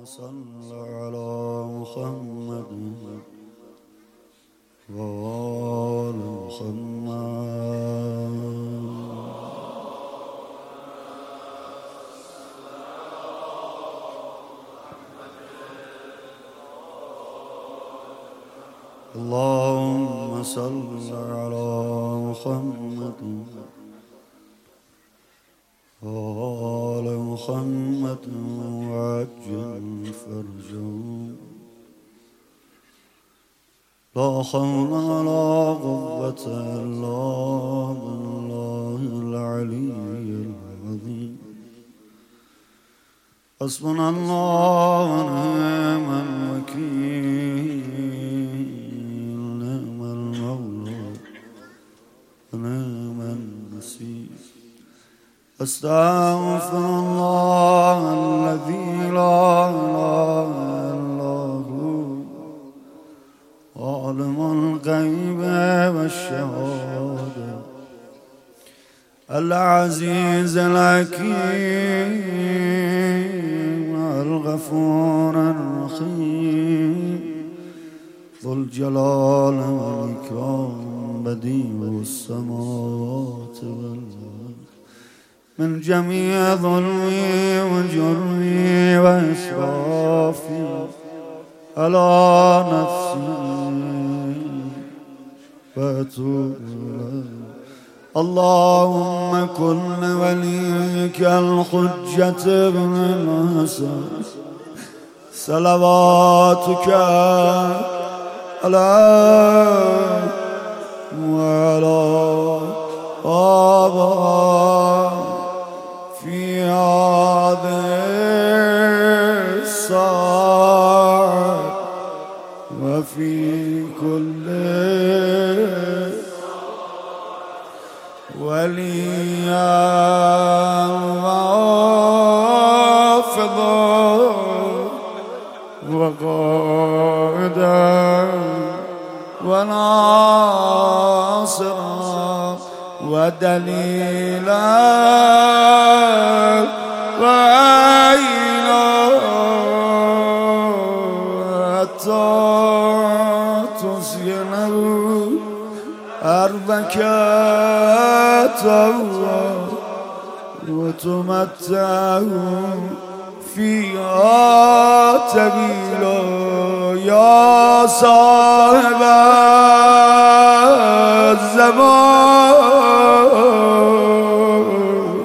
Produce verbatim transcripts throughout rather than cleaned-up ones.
صل على محمد وآل محمد. اللهم صل على محمد وآل محمد وعجل فرجهم. لا حول ولا قوة إلا بالله العلي العظيم. حسبنا الله ونعم الوكيل، نعم المولى ونعم النصير. أستغفر الله الذي لا إله إلا هو، عالم الغيب والشهادة، العزيز الحكيم، الغفور الرحيم، ذو الجلال والإكرام، بديع السماوات والأرض، من جميع ظلمي وجرمي وإسرافي على نفسي فأتوب إليه. اللهم كن وليك الحجة بن الحسن صلواتك عليه وعلى آبائه في هذه الساعة وفي كل وليا وحافظا وقائدا وناصرا ودليلا وعينا، حتى تسكنه أرضك وتمتعه فيها طويلا. يا صاحب الزمان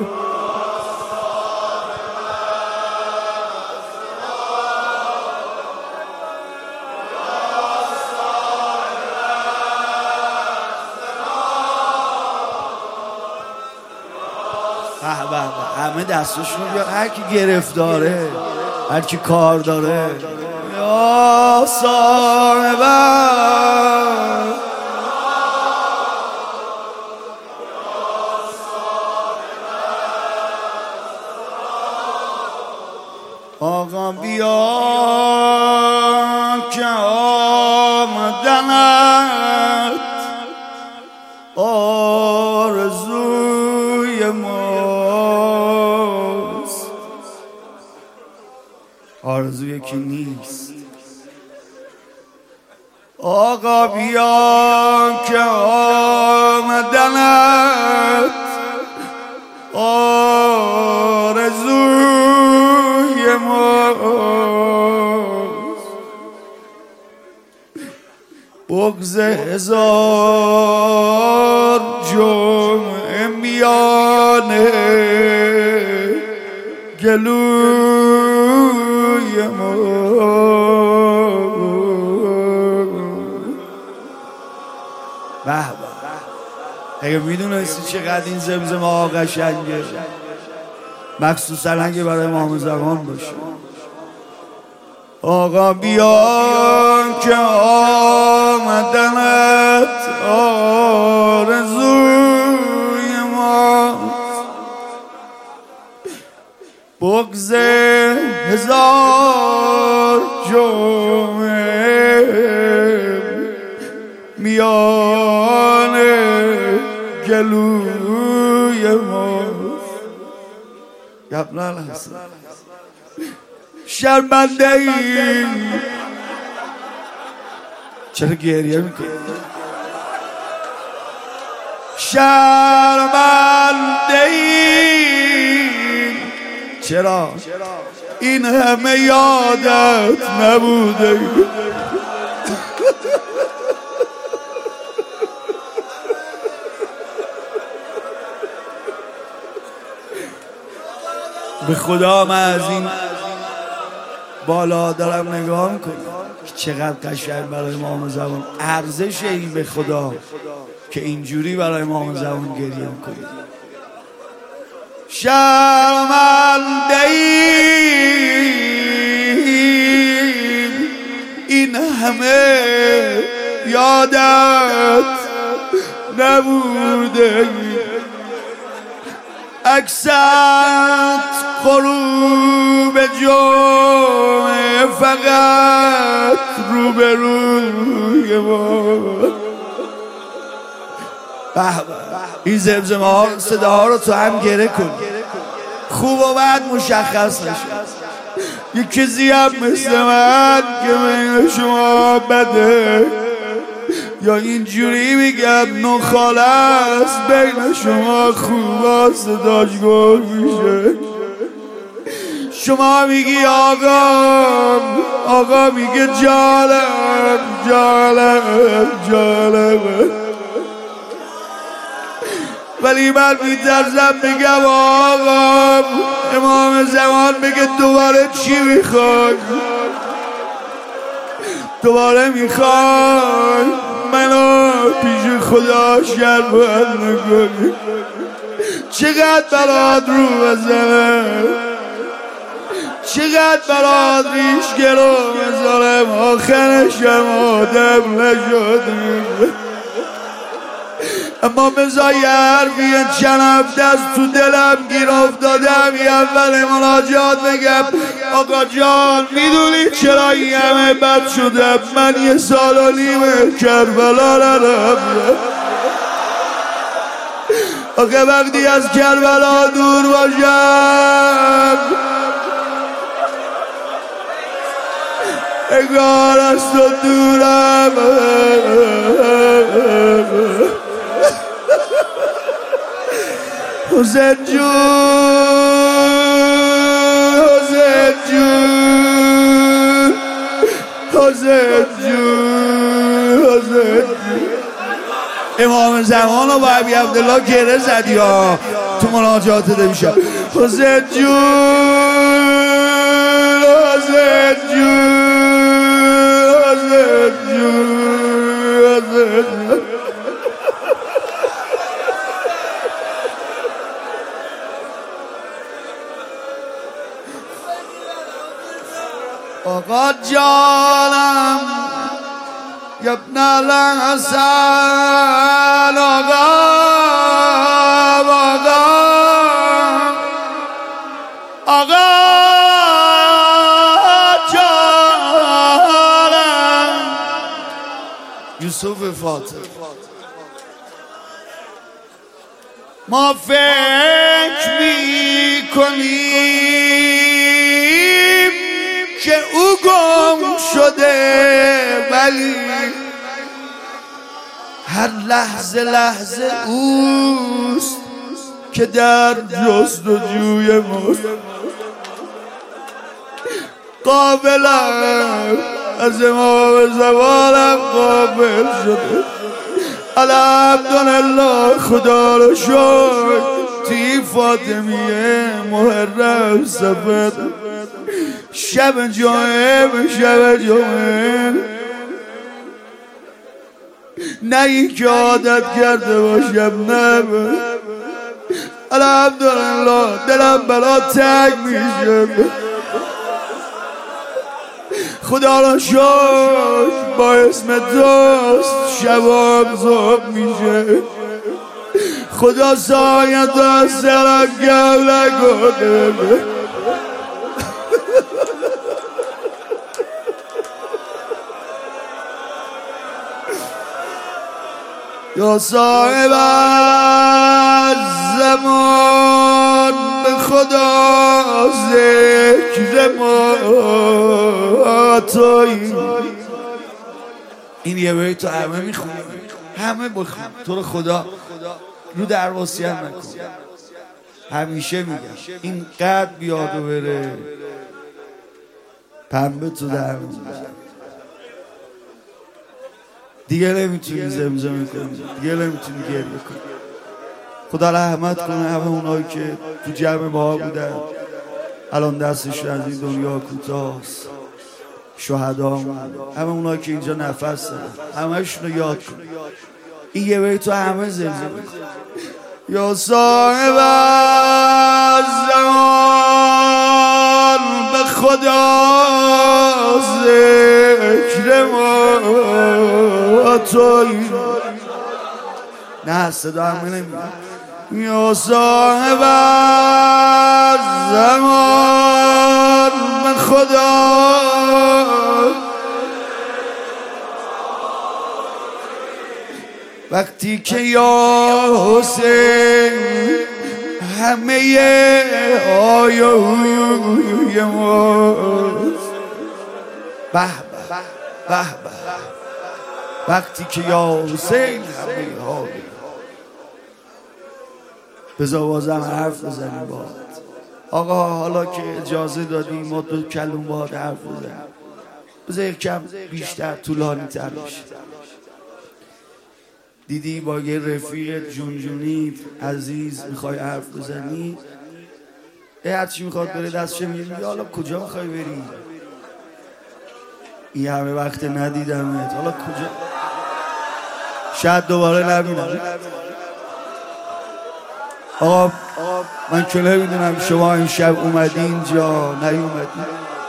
همه دستشون بیان، هر کی گرفتاره، هر کی کار داره. یا صاحب آقا بیا که آمدنت آرزوی ماست. آرزو یکی نیست. آقا بیا که آمدنت آرزوی ماست. بغض هزار جمعه میانه گلوی ما. به به، اگه میدونستی چقدر این زمزمه ها قشنگه، مخصوصا اگه برای امام زمان باشه. آقا بیا که آمدنت آرزوی ماست. بغض هزار جمعه میان گلوی ماست. قبل الحسن شرمنده ای. چرا گریه میکنی؟ شرمنده ای. چرا؟ این همه یادت نبوده. به خدا من از این بالا دارم نگاه میکنم چقدر قشنگ برای امام زمان ارزش این به خدا که اینجوری برای امام زمان گریه میکنی. شرمنده ایم این همه یادت نبوده. اکثر غروب جمعه فقط روبروی ما. این زمزمه ها صداها رو تو هم گره کن خوب و بد مشخص نشه. یک کسی هم مثل من که بین شما بده یا اینجوری میگم نخاله است بین شما خوبا صداش گل میشه. شما میگی آقا آقا میگه جالب جالب جالب ولی من میترسم میگم آقا امام زمان بگه دوباره چی میخوای دوباره میخوای منو پیش خدا شرمنده کنی. چقدر برات رو بزنه چقدر برات ریش گرو بذارم آخرشم آدم نشدیم. اما بذار یه حرفی چند هفته از تو دلم گیر افتادم یه اول مناجات بگم آقا جان میدونی چرا این همه بد شدم؟ من یه سال و نیمه کربلا نرفتم. آخه وقتی از کربلا دور باشم انگار از تو دورم. حسین جون حسین جون حسین جون حسین جون. امام زمان رو با ابی عبدالله گره زدی ها تو مناجات نمیشه. حسین جون حسین جون حسین جون حسین جون. آقا جانم ابن الحسن آقا آقا آقا جانم یوسف فاطر. ما فکر می کنیم که او گم شده ولی هر لحظه لحظه اوست که در جستجوی ماست. قابلم از امام زمانم قابل شده الحمدلله خدا رو شکر. تی فاطمیه محرم سفر شب جمعه به شب جمعه نه این که عادت کرده باشم نه الحمدلله دلم برا تنگ میشه. خدا را شکر با اسم دوست شبام زوب میشه. خدا سایت از سرم گم نکنه. یا صاحب زمان به خدا ذکر ما تویی. این یه بیت تو همه میخونی، همه بخون. تو رو خدا رو درواسی هم نکن. همیشه میگم این قد بیاد و بره پنبه تو در دیگه نمیتونی زمزمه کنی، دیگه نمیتونی گریه کنی. خدا رحمت کنه همه اونایی که تو جمع ما بودن الان دستشون از این دنیا کوتاست، شهدا، همه اونایی که اینجا نفس دارن همه‌شون رو یاد کن. این یه بیت تو همه زمزمه کن. یا صاحب زمان به خدا ذکر ما تویی. نه صدا همه نمیدن. یا صاحب زمان به خدا وقتی که یا حسین همه آیوی ماست. به به به به وقتی که یا حسین همه آیوی. بذار بازم حرف بزنیم باهات آقا. حالا که اجازه دادیم ما دو کلمه باهات حرف بزنیم، بذار یک کم بیشتر طولانی تر بشه. دیدی با یه رفیق جونجونی عزیز میخوای حرف بزنی، ای هرچی میخواد بره دستشه میگه حالا کجا میخوای بری؟ این همه وقت ندیدمت، حالا کجا؟ شاید دوباره نبینم. آقا من که نمیدونم شما این شب اومدی اینجا نیومدی،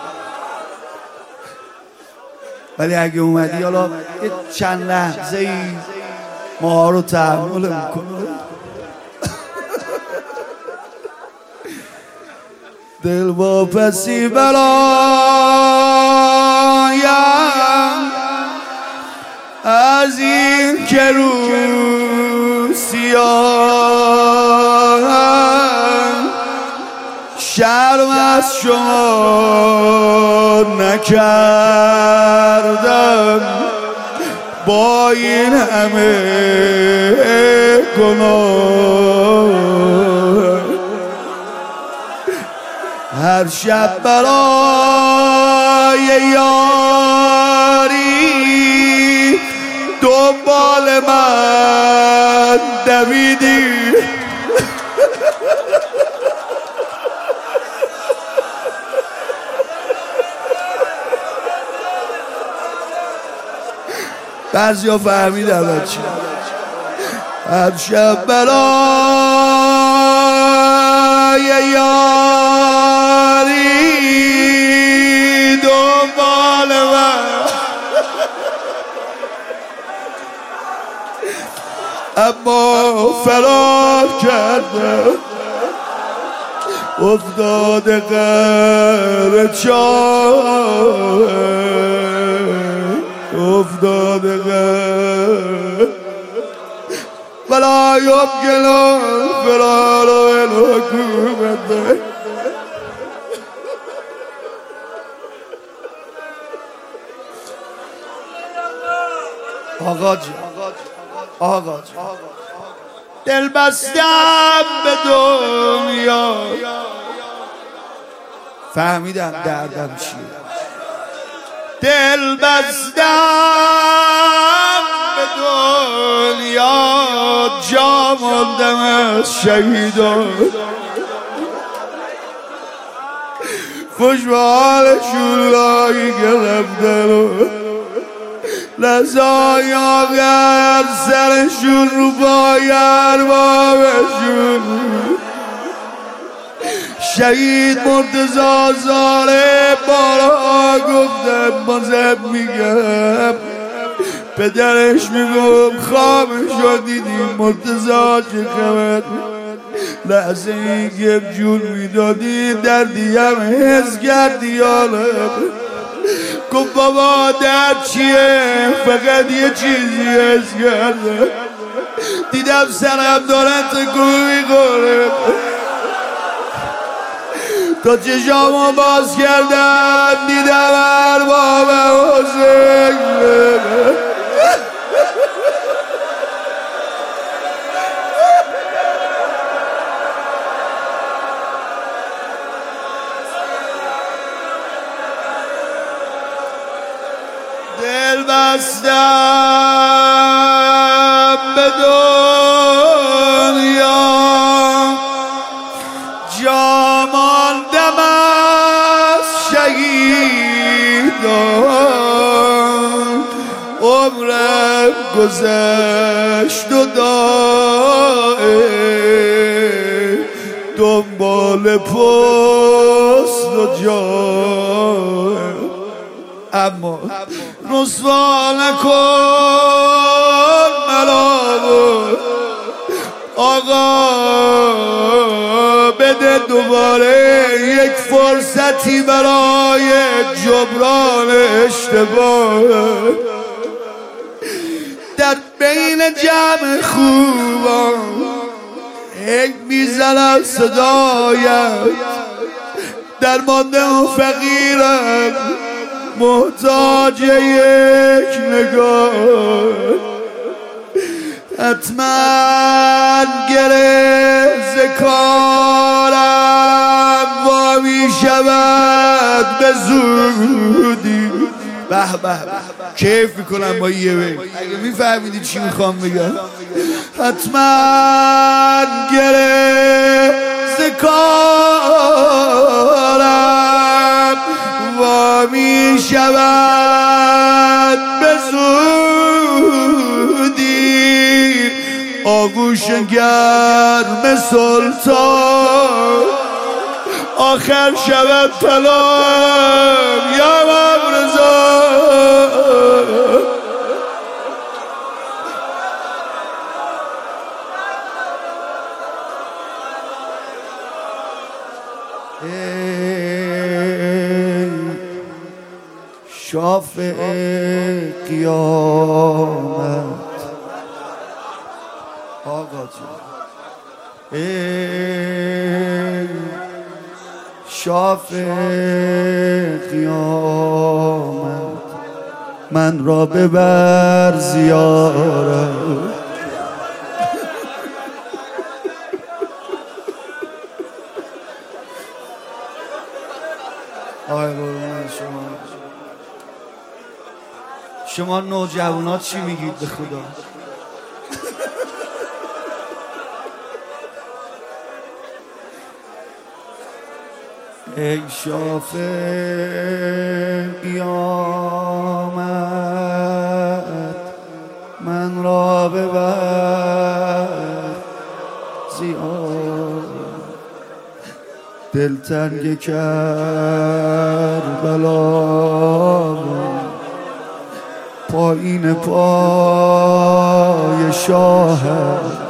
ولی اگه اومدی حالا یه چند لحظه ای ما رو تحمل میکنه. دل با پسی برایم از این که رو سیاه شرم از شما نکردم با این همه گناه. هر شب برای یاری دنبال من دویدی. بعضی ها فهمیدن چی. هر شب برای یاری دنبال من، اما فرار کرده افتاده غیر چاه، افتاده غیر ولا يمكن الفرار والحكومة. آقا جان آقا جان دل بستم به دنیا، فهمیدم دردم چیه. دل بستم به دنیا جا ماندم از شهیدان، خوش به حالشون رایی گرفتن و لحظه‌های آخر سرشون رو پای اربابشون. شهید مرتضی زاره بارها گفتم، بازم میگم پدرش میگم خوابش رو دیدیم مرتضی چه خبر. لحظه ای که جون میدادی دردی هم حس کردی حالت. گفت بابا درد چیه؟ فقط یه چیزی حس کرده، دیدم سرم دارن تکون میخوره. تا چشامو باز کردم دیدم ارباب حسین دل بستم به دنیا جا ماندم از شهیدان عمرم گذشت و دائم دنبال پست و جا اما رسوا نکن ملامو آقا بده دوباره یک فرصتی برای جبران اشتباه در بین جمع خوبان یک میزنم صدایت درمانده و فقیرم محتاج یک نگاه حتما گره ز کارم وا می شود به زودی به به کیف میکنم با یه بیت اگه میفهمیدی چی میخوام بگم حتما گره ز کارم وا می شود به زودی آغوش گرم سلطان آخر شود طلب یا مبرزا شافع قیامت آقا جان ای شافع قیامت من را ببر زیارت آی قربان شما شما نوجوانات چی میگید به خدا؟ ای شافع قیامت من را ببر زیارت دلتنگ کربلا پایین پای شاهد